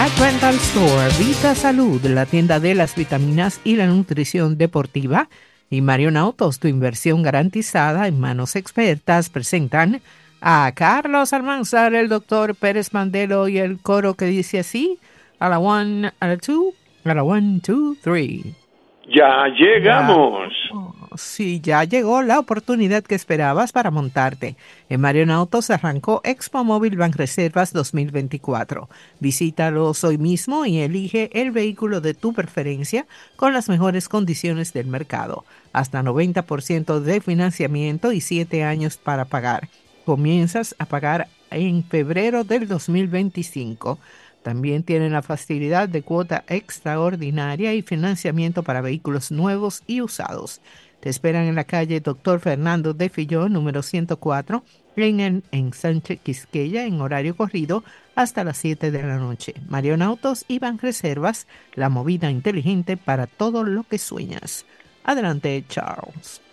Rental Store, Vita Salud, la tienda de las vitaminas y la nutrición deportiva, y Marion Autos, tu inversión garantizada en manos expertas, presentan a Carlos Almanzar, el doctor Pérez Mandelo y el coro que dice así, a la one, a la two, a la one, two, three. Ya Ya, llegamos. sí, ya llegó la oportunidad que esperabas para montarte. En Marion Autos arrancó Expo Móvil Banreservas 2024. Visítalos hoy mismo y elige el vehículo de tu preferencia con las mejores condiciones del mercado. Hasta 90% de financiamiento y 7 años para pagar. Comienzas a pagar en febrero del 2025. También tienen la facilidad de cuota extraordinaria y financiamiento para vehículos nuevos y usados. Te esperan en la calle Doctor Fernando de Fillón, número 104, en Sánchez Quisqueya, en horario corrido, hasta las 7 de la noche. Marion Autos y Banreservas, la movida inteligente para todo lo que sueñas. Adelante, Charles.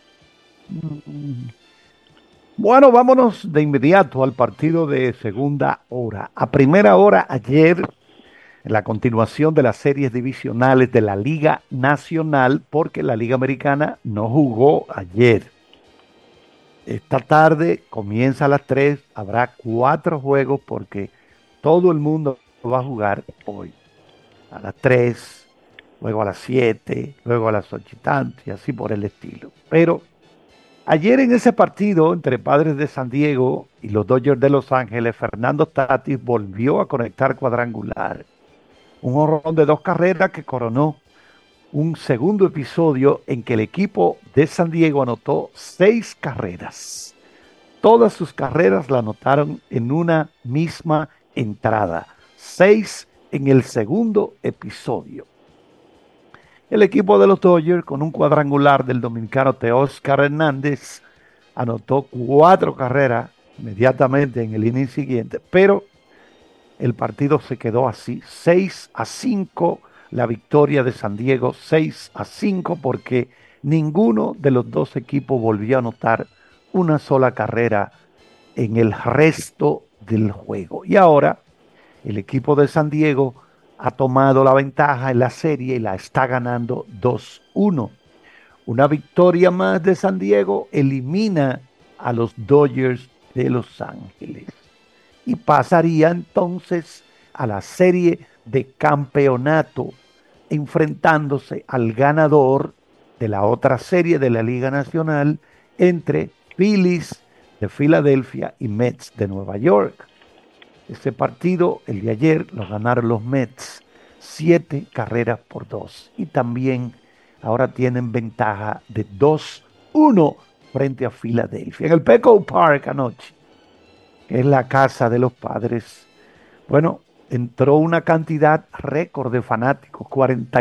Bueno, vámonos de inmediato al partido de segunda hora. A primera hora ayer, en la continuación de las series divisionales de la Liga Nacional, porque la Liga Americana no jugó ayer. Esta tarde comienza a las 3, habrá 4 juegos porque todo el mundo va a jugar hoy. A las 3, luego a las 7, luego a las 8 y tanto, y así por el estilo. Pero ayer en ese partido entre Padres de San Diego y los Dodgers de Los Ángeles, Fernando Tatis volvió a conectar cuadrangular. Un jonrón de 2 carreras que coronó un segundo episodio en que el equipo de San Diego anotó 6 carreras. Todas sus carreras la anotaron en una misma entrada. 6 en el segundo episodio. El equipo de los Dodgers, con un cuadrangular del dominicano Teóscar Hernández, anotó 4 carreras inmediatamente en el inning siguiente, pero el partido se quedó así, 6-5, la victoria de San Diego, 6-5, porque ninguno de los dos equipos volvió a anotar una sola carrera en el resto del juego. Y ahora el equipo de San Diego ha tomado la ventaja en la serie y la está ganando 2-1. Una victoria más de San Diego elimina a los Dodgers de Los Ángeles y pasaría entonces a la serie de campeonato, enfrentándose al ganador de la otra serie de la Liga Nacional entre Phillies de Filadelfia y Mets de Nueva York. Ese partido, el de ayer, lo ganaron los Mets 7 carreras por 2. Y también ahora tienen ventaja de 2-1 frente a Filadelfia. En el Petco Park anoche, que es la casa de los Padres, bueno, entró una cantidad récord de fanáticos,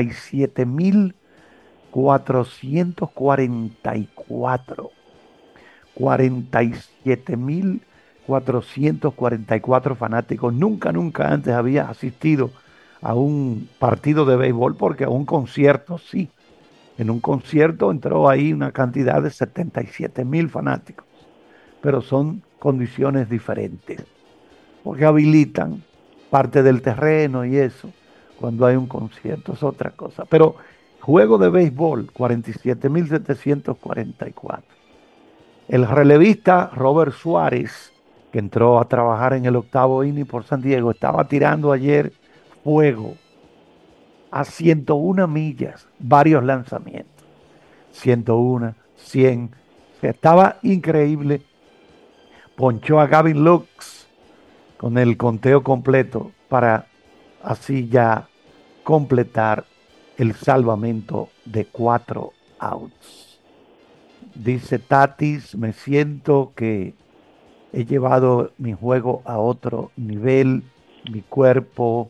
47.444. 47.444 fanáticos. Nunca antes había asistido a un partido de béisbol, porque a un concierto sí. En un concierto entró ahí una cantidad de 77.000 fanáticos, pero son condiciones diferentes, porque habilitan parte del terreno y eso, cuando hay un concierto es otra cosa. Pero juego de béisbol, 47.744. El relevista Robert Suárez, que entró a trabajar en el octavo inning por San Diego, estaba tirando ayer fuego a 101 millas, varios lanzamientos. 101, 100, estaba increíble. Ponchó a Gavin Lux con el conteo completo para así ya completar el salvamento de 4 outs. Dice Tatis, me siento que he llevado mi juego a otro nivel, mi cuerpo,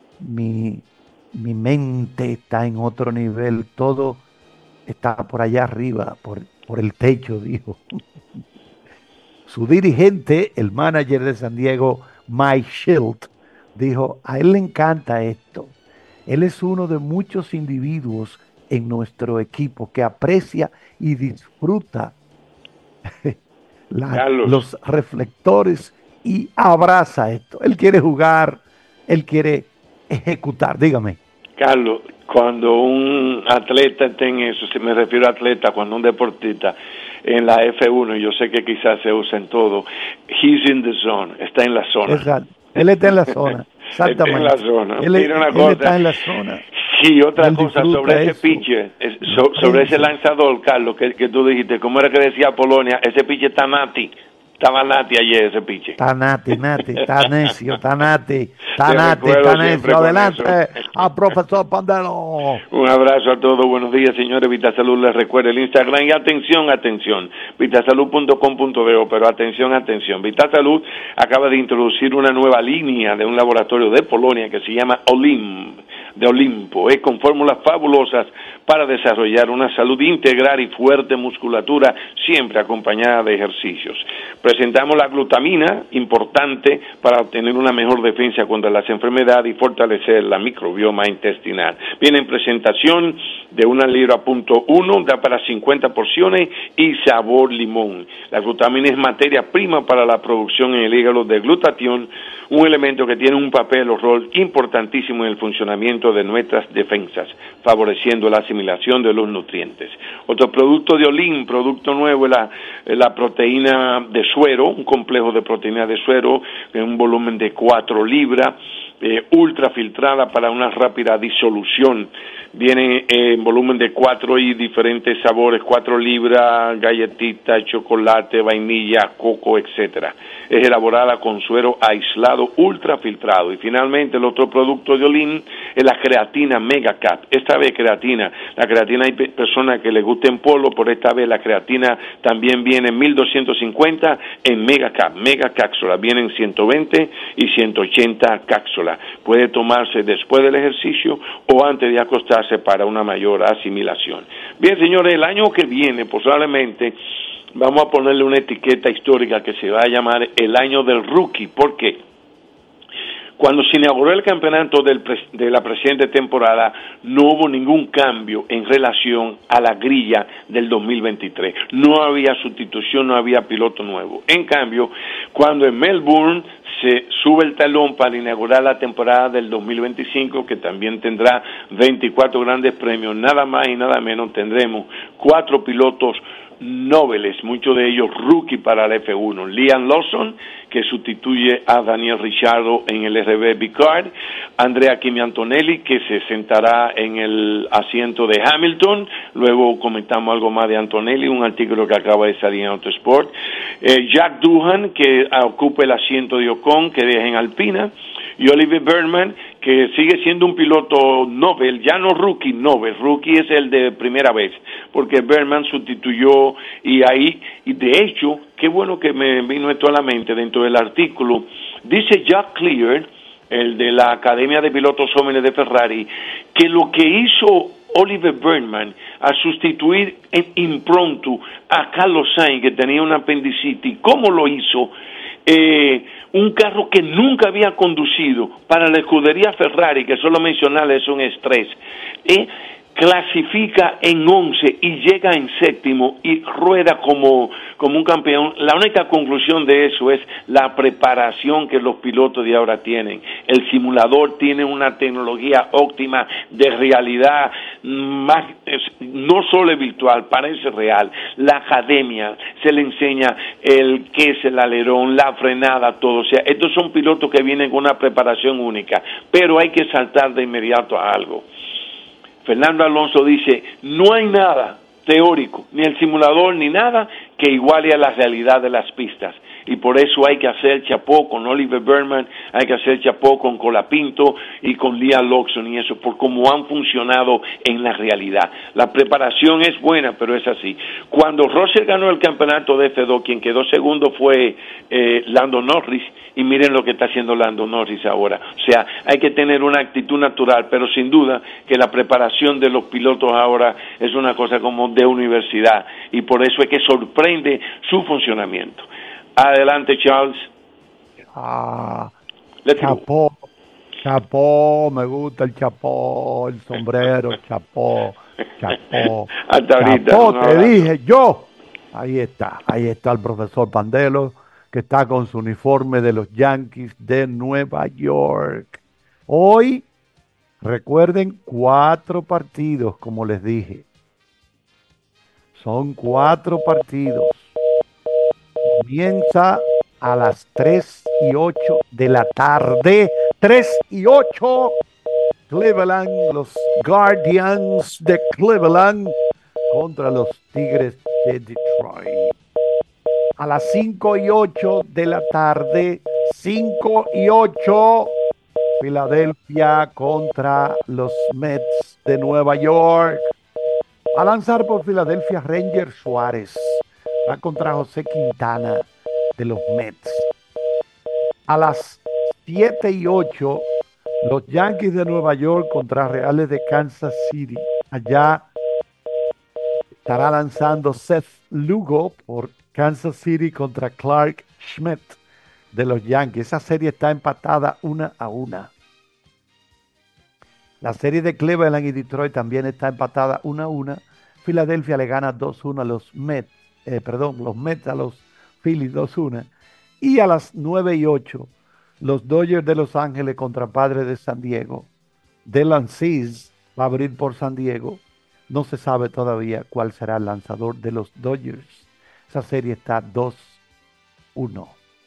mi mente está en otro nivel, todo está por allá arriba, por el techo, dijo. Su dirigente, el manager de San Diego, Mike Shildt, dijo, a él le encanta esto. Él es uno de muchos individuos en nuestro equipo que aprecia y disfruta Carlos, los reflectores y abraza esto. Él quiere jugar, él quiere ejecutar. Dígame. Carlos, cuando un atleta está en eso, si me refiero a atleta, cuando un deportista en la F1, yo sé que quizás se usa en todo, he's in the zone, está en la zona. Exacto. Él está en la zona. Exactamente. Está en la zona. Mira una cosa. Él está en la zona. Sí, otra cosa sobre ese pitcher, sobre ese lanzador, Carlos, que tú dijiste, ¿cómo era que decía Polonia? Ese pitcher está nati. Estaba Nati ayer ese piche. Está Nati, está necio, está necio. Adelante al profesor Pandelo. Un abrazo a todos, buenos días, señores. VitaSalud les recuerda el Instagram y atención, vitasalud.com.de, pero atención. VitaSalud acaba de introducir una nueva línea de un laboratorio de Polonia que se llama Olimpo, con fórmulas fabulosas para desarrollar una salud integral y fuerte musculatura, siempre acompañada de ejercicios. Presentamos la glutamina, importante para obtener una mejor defensa contra las enfermedades y fortalecer la microbioma intestinal. Viene en presentación de 1,1 libras, da para 50 porciones y sabor limón. La glutamina es materia prima para la producción en el hígado de glutatión, un elemento que tiene un papel o rol importantísimo en el funcionamiento de nuestras defensas, favoreciendo la asimilación de los nutrientes. Otro producto de Olin, producto nuevo, es la proteína de suero, un complejo de proteína de suero en un volumen de 4 libras, ultra filtrada para una rápida disolución. Viene en volumen de 4 y diferentes sabores, 4 libras, galletita, chocolate, vainilla, coco, etcétera. Es elaborada con suero aislado, ultra filtrado. Y finalmente el otro producto de Olin es la creatina Megacap. Esta vez la creatina hay personas que les gusta en polvo, por esta vez la creatina también viene en 1250 en Megacap, mega cápsula, vienen 120 y 180 cápsulas. Puede tomarse después del ejercicio o antes de acostarse para una mayor asimilación. Bien, señores, el año que viene probablemente vamos a ponerle una etiqueta histórica que se va a llamar el año del rookie. ¿Por qué? Cuando se inauguró el campeonato de la presente temporada, no hubo ningún cambio en relación a la grilla del 2023. No había sustitución, no había piloto nuevo. En cambio, cuando en Melbourne se sube el talón para inaugurar la temporada del 2025, que también tendrá 24 grandes premios, nada más y nada menos tendremos 4 pilotos nobles, muchos de ellos rookie para la F1. Liam Lawson, que sustituye a Daniel Ricciardo en el RB Picard, Andrea Kimi Antonelli, que se sentará en el asiento de Hamilton, luego comentamos algo más de Antonelli, un artículo que acaba de salir en Autosport, Jack Doohan, que ocupa el asiento de Ocon, que deja en Alpina, y Oliver Bergman, que sigue siendo un piloto Nobel, ya no rookie, Nobel, rookie es el de primera vez, porque Bergman sustituyó y de hecho, qué bueno que me vino esto a la mente dentro del artículo, dice Jack Clear, el de la Academia de Pilotos Jóvenes de Ferrari, que lo que hizo Oliver Bergman a sustituir en impromptu a Carlos Sainz, que tenía una apendicitis, ¿cómo lo hizo? Un carro que nunca había conducido para la escudería Ferrari, que solo mencionarle es un estrés, clasifica en 11 y llega en séptimo y rueda como un campeón. La única conclusión de eso es la preparación que los pilotos de ahora tienen. El simulador tiene una tecnología óptima de realidad, no solo es virtual, parece real. La academia se le enseña qué es el alerón, la frenada, todo. O sea, estos son pilotos que vienen con una preparación única, pero hay que saltar de inmediato a algo. Fernando Alonso dice, no hay nada teórico, ni el simulador, ni nada que iguale a la realidad de las pistas. Y por eso hay que hacer chapó con Oliver Bergman, hay que hacer chapó con Colapinto y con Liam Lawson y eso, por cómo han funcionado en la realidad. La preparación es buena, pero es así. Cuando Russell ganó el campeonato de F2, quien quedó segundo fue Lando Norris, y miren lo que está haciendo Lando Norris ahora. O sea, hay que tener una actitud natural, pero sin duda que la preparación de los pilotos ahora es una cosa como de universidad, y por eso es que sorprende su funcionamiento. Adelante, Charles. Chapó, me gusta el chapó, el sombrero, chapó. Hasta ahorita. Chapó, te dije yo. Ahí está el profesor Pandelo, que está con su uniforme de los Yankees de Nueva York. Hoy Recuerden, 4 partidos, como les dije. Son 4 partidos. Comienza a las 3:08 de la tarde. 3:08. Cleveland, los Guardians de Cleveland contra los Tigres de Detroit. A las 5:08 de la tarde, 5:08, Filadelfia contra los Mets de Nueva York. A lanzar por Filadelfia, Ranger Suárez. Va contra José Quintana de los Mets. A las 7:08, los Yankees de Nueva York contra Reales de Kansas City. Allá estará lanzando Seth Lugo por Kansas City contra Clark Schmidt de los Yankees. Esa serie está empatada 1-1. La serie de Cleveland y Detroit también está empatada 1-1. Filadelfia le gana 2-1 a los Mets. Los Mets a los Phillies 2-1. Y a las 9:08, los Dodgers de Los Ángeles contra Padres de San Diego. Dylan Cease va a abrir por San Diego. No se sabe todavía cuál será el lanzador de los Dodgers. Esa serie está 2-1.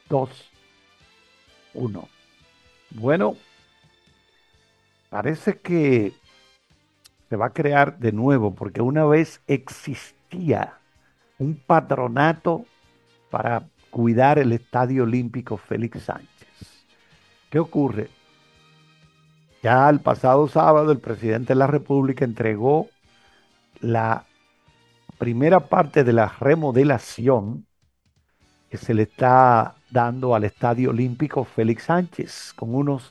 2-1. Bueno, parece que se va a crear de nuevo, porque una vez existía un patronato para cuidar el Estadio Olímpico Félix Sánchez. ¿Qué ocurre? Ya el pasado sábado el presidente de la República entregó la primera parte de la remodelación que se le está dando al Estadio Olímpico Félix Sánchez con unos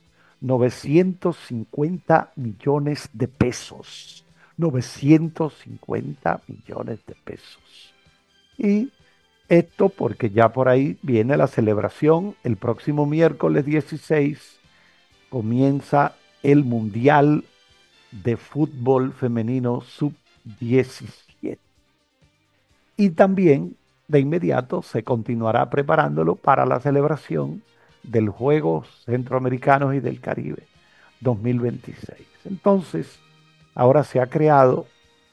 950 millones de pesos. 950 millones de pesos. Y esto porque ya por ahí viene la celebración. El próximo miércoles 16 comienza el Mundial de Fútbol Femenino Sub-17. Y también de inmediato se continuará preparándolo para la celebración del Juegos Centroamericanos y del Caribe 2026. Entonces, ahora se ha creado,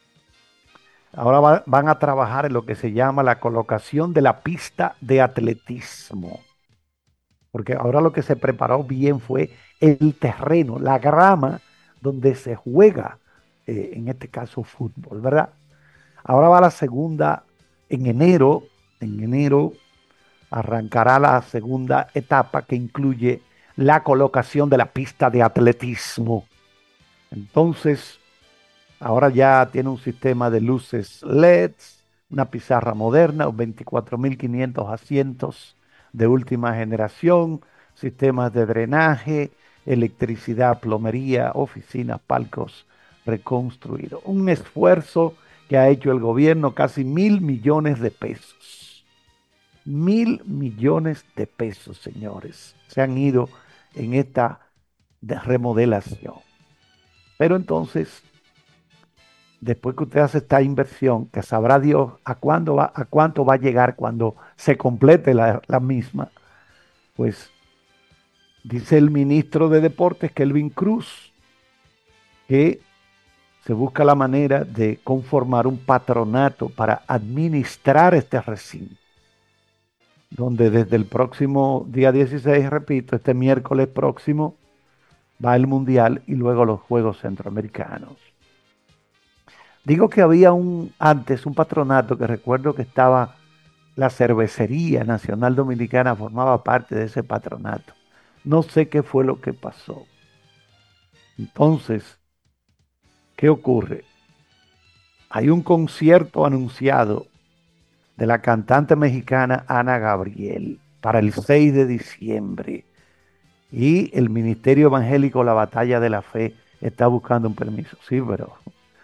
van a trabajar en lo que se llama la colocación de la pista de atletismo. Porque ahora lo que se preparó bien fue el terreno, la grama donde se juega, en este caso fútbol, ¿verdad? Ahora va la segunda en enero. En enero arrancará la segunda etapa que incluye la colocación de la pista de atletismo. Entonces, ahora ya tiene un sistema de luces LEDs, una pizarra moderna, 24.500 asientos de última generación, sistemas de drenaje, electricidad, plomería, oficinas, palcos reconstruidos. Un esfuerzo que ha hecho el gobierno, casi 1.000 millones de pesos. 1.000 millones de pesos, señores, se han ido en esta remodelación. Pero entonces, después que usted hace esta inversión, que sabrá Dios a cuánto va a llegar cuando se complete la misma, pues dice el ministro de Deportes, Kelvin Cruz, que se busca la manera de conformar un patronato para administrar este recinto, donde desde el próximo día 16, repito, este miércoles próximo, va el Mundial y luego los Juegos Centroamericanos. Digo que había antes un patronato que recuerdo que estaba, la Cervecería Nacional Dominicana formaba parte de ese patronato. No sé qué fue lo que pasó. Entonces, ¿qué ocurre? Hay un concierto anunciado de la cantante mexicana Ana Gabriel para el 6 de diciembre. Y el Ministerio Evangélico La Batalla de la Fe está buscando un permiso. Sí, pero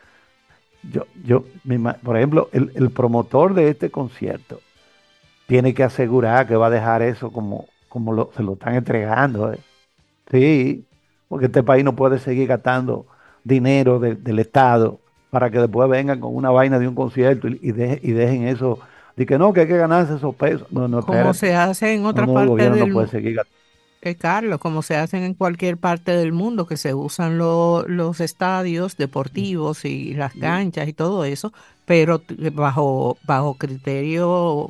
por ejemplo, el promotor de este concierto tiene que asegurar que va a dejar eso como se lo están entregando. Sí, porque este país no puede seguir gastando dinero del Estado para que después vengan con una vaina de un concierto y dejen eso. De que no, que hay que ganarse esos pesos. No, como espérate. se hace en otras El partes gobierno no puede seguir gastando. Carlos, como se hacen en cualquier parte del mundo, que se usan los estadios deportivos y las canchas y todo eso, pero bajo criterio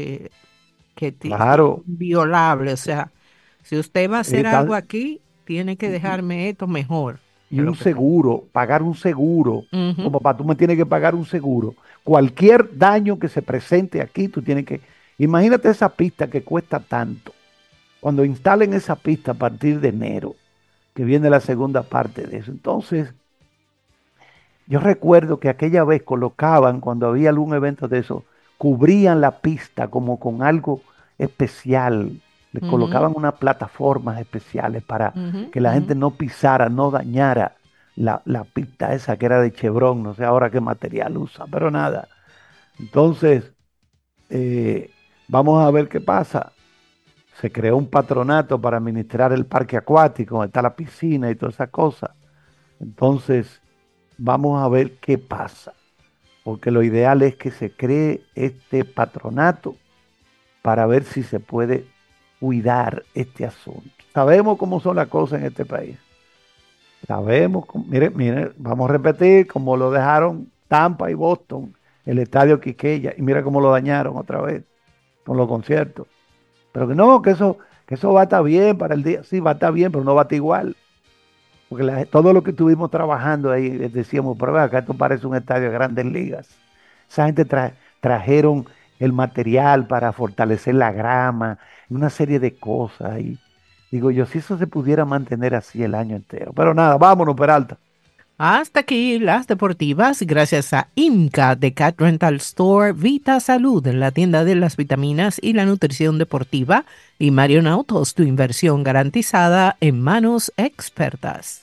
Claro, inviolable. O sea, si usted va a hacer algo tal, aquí, tiene que dejarme esto mejor y de lo un que está. seguro, pagar un seguro. Ujú, Como papá, tú me tienes que pagar un seguro. Cualquier daño que se presente aquí, tú tienes que... Imagínate esa pista que cuesta tanto. Cuando instalen esa pista a partir de enero, que viene la segunda parte de eso. Entonces, yo recuerdo que aquella vez colocaban, cuando había algún evento de eso, cubrían la pista como con algo especial. Le ujú, colocaban unas plataformas especiales para ujú, que la ujú. gente no pisara, no dañara la pista esa que era de Chevron, no sé ahora qué material usa, pero nada. Entonces, eh, vamos a ver qué pasa. Se creó un patronato para administrar el parque acuático, donde está la piscina y todas esas cosas. Entonces, vamos a ver qué pasa, porque lo ideal es que se cree este patronato para ver si se puede cuidar este asunto. Sabemos cómo son las cosas en este país. Sabemos, mire, mire, vamos a repetir cómo lo dejaron Tampa y Boston, el estadio Quiqueya, y mira cómo lo dañaron otra vez con los conciertos. Pero que no, que eso va a estar bien para el día. Sí, va a estar bien, pero no va a estar igual. Porque todo lo que estuvimos trabajando ahí, decíamos, pero ve acá esto parece un estadio de grandes ligas. Esa gente trajeron el material para fortalecer la grama, una serie de cosas. Y digo yo, si eso se pudiera mantener así el año entero. Pero nada, vámonos, Peralta. Hasta aquí las deportivas, gracias a IMCA de Cat Rental Store, Vita Salud, la tienda de las vitaminas y la nutrición deportiva, y Marion Autos, tu inversión garantizada en manos expertas.